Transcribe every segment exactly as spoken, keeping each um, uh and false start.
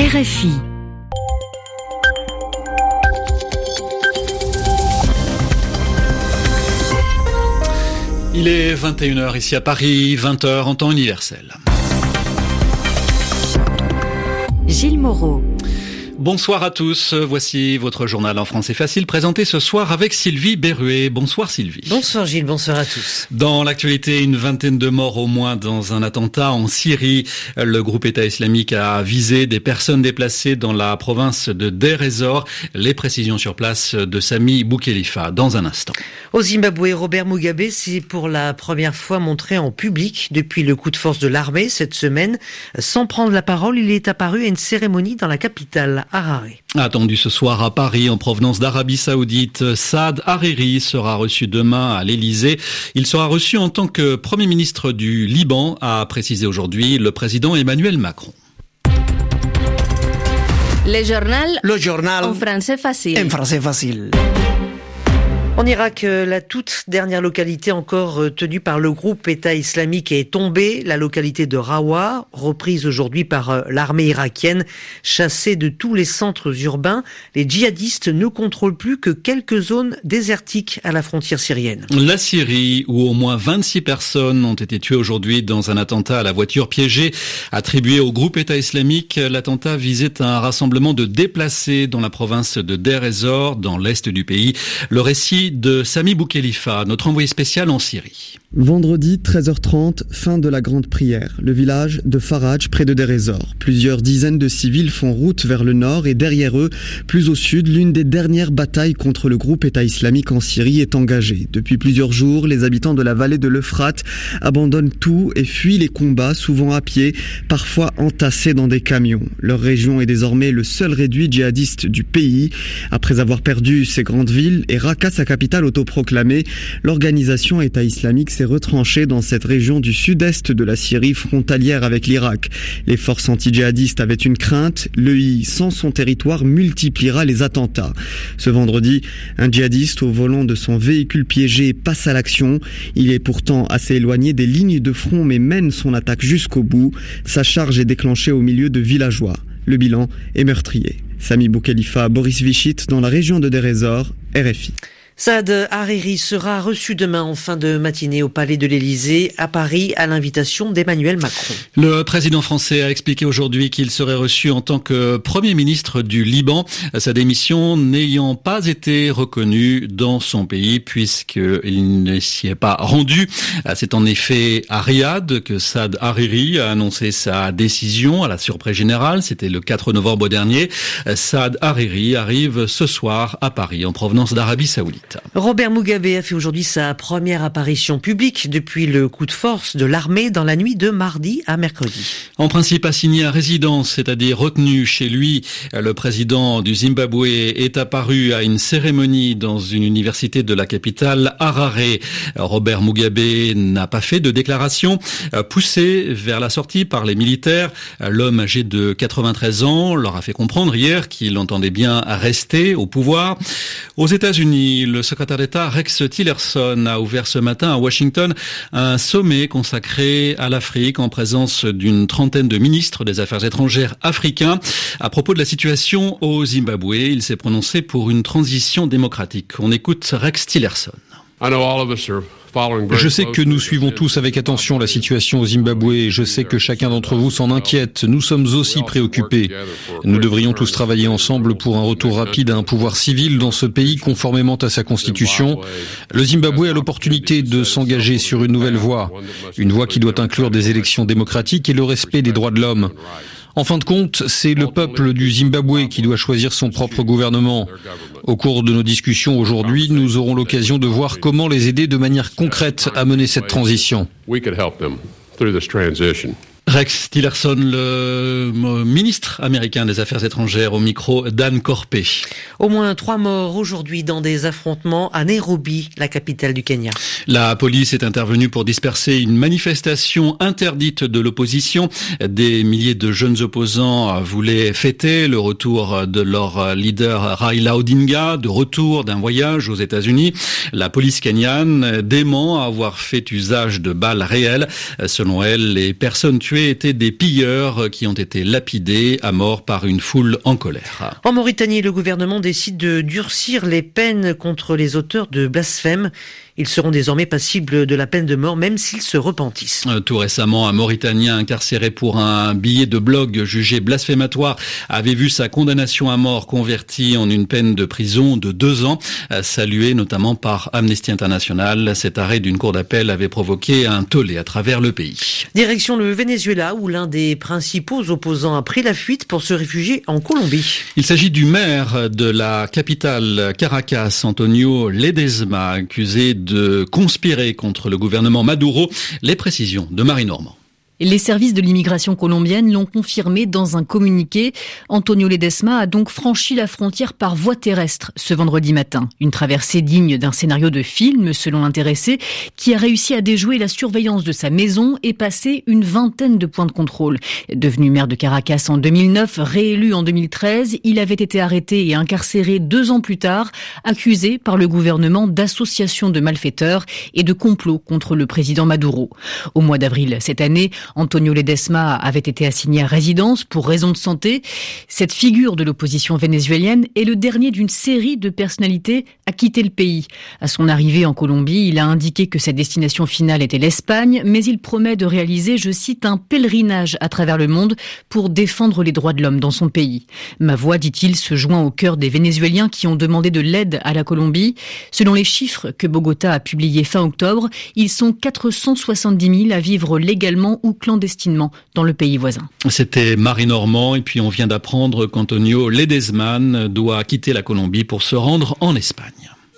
R F I. Il est vingt et une heures ici à Paris, vingt heures en temps universel. Gilles Moreau. Bonsoir à tous, voici votre journal en français facile présenté ce soir avec Sylvie Berruet. Bonsoir Sylvie. Bonsoir Gilles, bonsoir à tous. Dans l'actualité, une vingtaine de morts au moins dans un attentat en Syrie. Le groupe État islamique a visé des personnes déplacées dans la province de Deir ez-Zor. Les précisions sur place de Sami Boukhelifa dans un instant. Au Zimbabwe, Robert Mugabe s'est pour la première fois montré en public depuis le coup de force de l'armée cette semaine. Sans prendre la parole, il est apparu à une cérémonie dans la capitale. Harare. Attendu ce soir à Paris en provenance d'Arabie Saoudite, Saad Hariri sera reçu demain à l'Élysée. Il sera reçu en tant que Premier ministre du Liban, a précisé aujourd'hui le président Emmanuel Macron. Le journal, Le journal en français facile. en français facile. En Irak, la toute dernière localité encore tenue par le groupe État islamique est tombée, la localité de Rawa, reprise aujourd'hui par l'armée irakienne. Chassée de tous les centres urbains, les djihadistes ne contrôlent plus que quelques zones désertiques à la frontière syrienne. La Syrie, où au moins vingt-six personnes ont été tuées aujourd'hui dans un attentat à la voiture piégée attribué au groupe État islamique. L'attentat visait un rassemblement de déplacés dans la province de Deir ez-Zor, dans l'est du pays. Le récit de Sami Boukhelifa, notre envoyé spécial en Syrie. Vendredi treize heures trente, fin de la grande prière. Le village de Faraj, près de Deir ez-Zor. Plusieurs dizaines de civils font route vers le nord et derrière eux, plus au sud, l'une des dernières batailles contre le groupe État islamique en Syrie est engagée. Depuis plusieurs jours, les habitants de la vallée de l'Euphrate abandonnent tout et fuient les combats, souvent à pied, parfois entassés dans des camions. Leur région est désormais le seul réduit djihadiste du pays. Après avoir perdu ses grandes villes et Raqqa, sa capitale autoproclamée, l'organisation État islamique s'est retranchée dans cette région du sud-est de la Syrie frontalière avec l'Irak. Les forces anti-djihadistes avaient une crainte, l'E I, sans son territoire, multipliera les attentats. Ce vendredi, un djihadiste au volant de son véhicule piégé passe à l'action. Il est pourtant assez éloigné des lignes de front mais mène son attaque jusqu'au bout. Sa charge est déclenchée au milieu de villageois. Le bilan est meurtrier. Sami Boukhelifa, Boris Vichit, dans la région de Deir ez-Zor, R F I. Saad Hariri sera reçu demain en fin de matinée au Palais de l'Élysée à Paris à l'invitation d'Emmanuel Macron. Le président français a expliqué aujourd'hui qu'il serait reçu en tant que Premier ministre du Liban, sa démission n'ayant pas été reconnue dans son pays puisqu'il ne s'y est pas rendu. C'est en effet à Riyad que Saad Hariri a annoncé sa décision à la surprise générale. C'était le quatre novembre dernier. Saad Hariri arrive ce soir à Paris en provenance d'Arabie Saoudite. Robert Mugabe a fait aujourd'hui sa première apparition publique depuis le coup de force de l'armée dans la nuit de mardi à mercredi. En principe assigné à résidence, c'est-à-dire retenu chez lui, le président du Zimbabwe est apparu à une cérémonie dans une université de la capitale, Harare. Robert Mugabe n'a pas fait de déclaration. Poussé vers la sortie par les militaires, l'homme âgé de quatre-vingt-treize ans leur a fait comprendre hier qu'il entendait bien rester au pouvoir. Aux États-Unis, le secrétaire d'État Rex Tillerson a ouvert ce matin à Washington un sommet consacré à l'Afrique en présence d'une trentaine de ministres des Affaires étrangères africains. À propos de la situation au Zimbabwe, il s'est prononcé pour une transition démocratique. On écoute Rex Tillerson. Je sais que nous suivons tous avec attention la situation au Zimbabwe et je sais que chacun d'entre vous s'en inquiète. Nous sommes aussi préoccupés. Nous devrions tous travailler ensemble pour un retour rapide à un pouvoir civil dans ce pays conformément à sa constitution. Le Zimbabwe a l'opportunité de s'engager sur une nouvelle voie, une voie qui doit inclure des élections démocratiques et le respect des droits de l'homme. En fin de compte, c'est le peuple du Zimbabwe qui doit choisir son propre gouvernement. Au cours de nos discussions aujourd'hui, nous aurons l'occasion de voir comment les aider de manière concrète à mener cette transition. Rex Tillerson, le ministre américain des Affaires étrangères, au micro d'Anne Corpé. Au moins trois morts aujourd'hui dans des affrontements à Nairobi, la capitale du Kenya. La police est intervenue pour disperser une manifestation interdite de l'opposition. Des milliers de jeunes opposants voulaient fêter le retour de leur leader Raila Odinga, de retour d'un voyage aux États-Unis. La police kenyane dément avoir fait usage de balles réelles. Selon elle, les personnes tuées auraient été des pilleurs qui ont été lapidés à mort par une foule en colère. En Mauritanie, le gouvernement décide de durcir les peines contre les auteurs de blasphème. Ils seront désormais passibles de la peine de mort, même s'ils se repentissent. Tout récemment, un Mauritanien incarcéré pour un billet de blog jugé blasphématoire avait vu sa condamnation à mort convertie en une peine de prison de deux ans, saluée notamment par Amnesty International. Cet arrêt d'une cour d'appel avait provoqué un tollé à travers le pays. Direction le Venezuela, où l'un des principaux opposants a pris la fuite pour se réfugier en Colombie. Il s'agit du maire de la capitale Caracas, Antonio Ledesma, accusé de conspirer contre le gouvernement Maduro. Les précisions de Marie Normand. Les services de l'immigration colombienne l'ont confirmé dans un communiqué. Antonio Ledesma a donc franchi la frontière par voie terrestre ce vendredi matin. Une traversée digne d'un scénario de film, selon l'intéressé, qui a réussi à déjouer la surveillance de sa maison et passer une vingtaine de points de contrôle. Devenu maire de Caracas en deux mille neuf, réélu en deux mille treize, il avait été arrêté et incarcéré deux ans plus tard, accusé par le gouvernement d'association de malfaiteurs et de complot contre le président Maduro. Au mois d'avril cette année, Antonio Ledesma avait été assigné à résidence pour raison de santé. Cette figure de l'opposition vénézuélienne est le dernier d'une série de personnalités à quitter le pays. À son arrivée en Colombie, il a indiqué que sa destination finale était l'Espagne, mais il promet de réaliser, je cite, un pèlerinage à travers le monde pour défendre les droits de l'homme dans son pays. Ma voix, dit-il, se joint au cœur des Vénézuéliens qui ont demandé de l'aide à la Colombie. Selon les chiffres que Bogota a publiés fin octobre, ils sont quatre cent soixante-dix mille à vivre légalement ou clandestinement dans le pays voisin. C'était Marie Normand, et puis on vient d'apprendre qu'Antonio Ledesma doit quitter la Colombie pour se rendre en Espagne.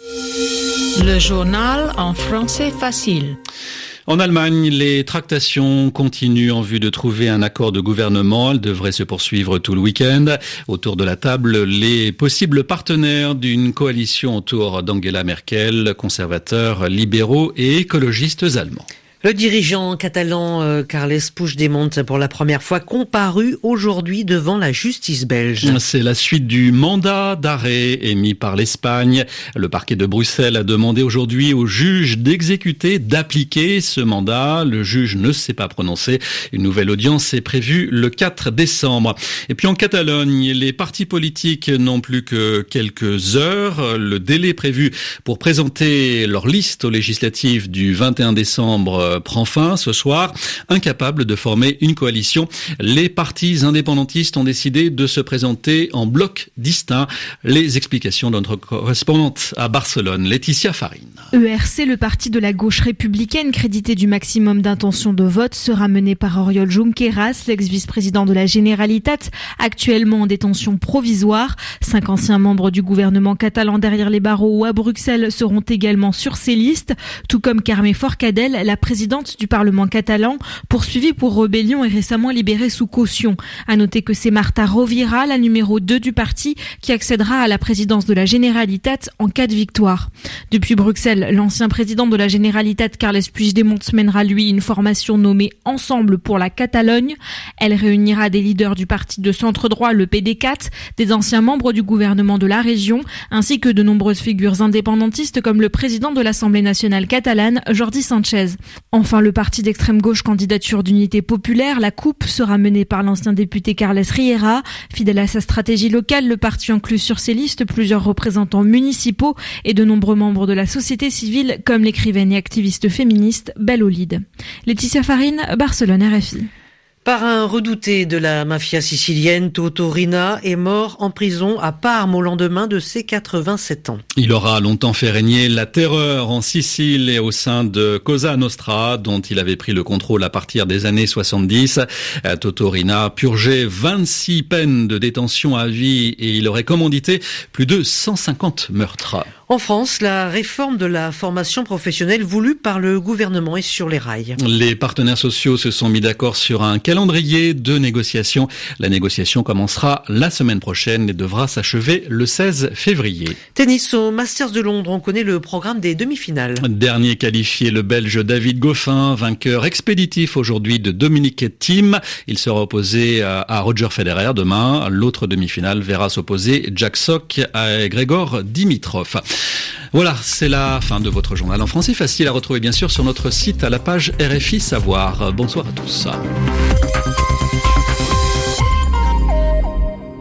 Le journal en français facile. En Allemagne, les tractations continuent en vue de trouver un accord de gouvernement. Elles devraient se poursuivre tout le week-end. Autour de la table, les possibles partenaires d'une coalition autour d'Angela Merkel, conservateurs, libéraux et écologistes allemands. Le dirigeant catalan euh, Carles Puigdemont, pour la première fois comparu aujourd'hui devant la justice belge. C'est la suite du mandat d'arrêt émis par l'Espagne. Le parquet de Bruxelles a demandé aujourd'hui au juge d'exécuter, d'appliquer ce mandat. Le juge ne s'est pas prononcé. Une nouvelle audience est prévue le quatre décembre. Et puis en Catalogne, les partis politiques n'ont plus que quelques heures. Le délai prévu pour présenter leur liste aux législatives du vingt et un décembre prend fin ce soir. Incapables de former une coalition, les partis indépendantistes ont décidé de se présenter en blocs distincts. Les explications de notre correspondante à Barcelone, Laetitia Farine. E R C, le parti de la gauche républicaine crédité du maximum d'intentions de vote, sera mené par Oriol Junqueras, l'ex-vice-président de la Generalitat, actuellement en détention provisoire. Cinq anciens membres du gouvernement catalan derrière les barreaux ou à Bruxelles seront également sur ces listes, tout comme Carme Forcadell, la présidente du Parlement catalan, poursuivie pour rébellion et récemment libérée sous caution. À noter que c'est Marta Rovira, la numéro deux du parti, qui accédera à la présidence de la Generalitat en cas de victoire. Depuis Bruxelles, l'ancien président de la Generalitat, Carles Puigdemont, mènera lui une formation nommée Ensemble pour la Catalogne. Elle réunira des leaders du parti de centre-droit, le P D quatre, des anciens membres du gouvernement de la région, ainsi que de nombreuses figures indépendantistes comme le président de l'Assemblée nationale catalane, Jordi Sánchez. Enfin, le parti d'extrême gauche Candidature d'unité populaire, la Coupe, sera mené par l'ancien député Carles Riera. Fidèle à sa stratégie locale, le parti inclut sur ses listes plusieurs représentants municipaux et de nombreux membres de la société civile, comme l'écrivaine et activiste féministe Belle Olide. Laetitia Farine, Barcelone, R F I. Par un redouté de la mafia sicilienne, Toto Riina est mort en prison à Parme au lendemain de ses quatre-vingt-sept ans. Il aura longtemps fait régner la terreur en Sicile et au sein de Cosa Nostra, dont il avait pris le contrôle à partir des années soixante-dix. Toto Riina purgeait vingt-six peines de détention à vie et il aurait commandité plus de cent cinquante meurtres. En France, la réforme de la formation professionnelle voulue par le gouvernement est sur les rails. Les partenaires sociaux se sont mis d'accord sur un calendrier de négociation. La négociation commencera la semaine prochaine et devra s'achever le seize février. Tennis au Masters de Londres, on connaît le programme des demi-finales. Dernier qualifié, le Belge David Goffin, vainqueur expéditif aujourd'hui de Dominic Thiem. Il sera opposé à Roger Federer demain. L'autre demi-finale verra s'opposer Jack Sock à Grégor Dimitrov. Voilà, c'est la fin de votre journal en français facile à retrouver bien sûr sur notre site à la page R F I Savoir. Bonsoir à tous. Thank you.